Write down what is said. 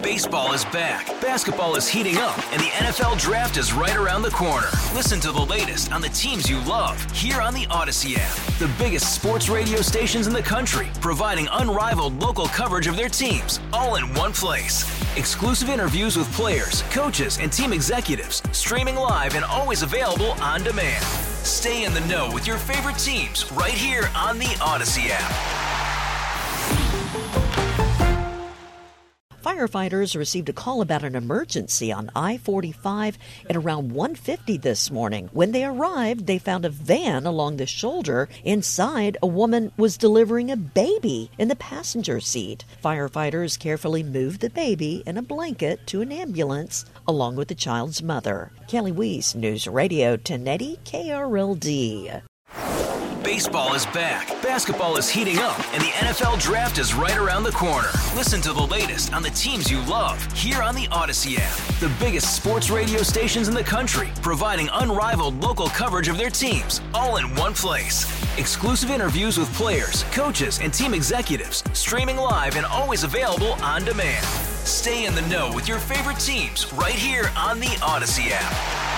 Baseball is back, basketball is heating up, and the NFL Draft is right around the corner. Listen to the latest on the teams you love here on the Odyssey app. The biggest sports radio stations in the country, providing unrivaled local coverage of their teams, all in one place. Exclusive interviews with players, coaches, and team executives, streaming live and always available on demand. Stay in the know with your favorite teams right here on the Odyssey app. Firefighters received a call about an emergency on I-45 at around 1:50 this morning. When they arrived, they found a van along the shoulder. Inside, a woman was delivering a baby in the passenger seat. Firefighters carefully moved the baby in a blanket to an ambulance along with the child's mother. Kelly Weiss, News Radio 1080 KRLD. Baseball is back, basketball is heating up, and the NFL Draft is right around the corner. Listen to the latest on the teams you love here on the Odyssey app. The biggest sports radio stations in the country, providing unrivaled local coverage of their teams, all in one place. Exclusive interviews with players, coaches, and team executives, streaming live and always available on demand. Stay in the know with your favorite teams right here on the Odyssey app.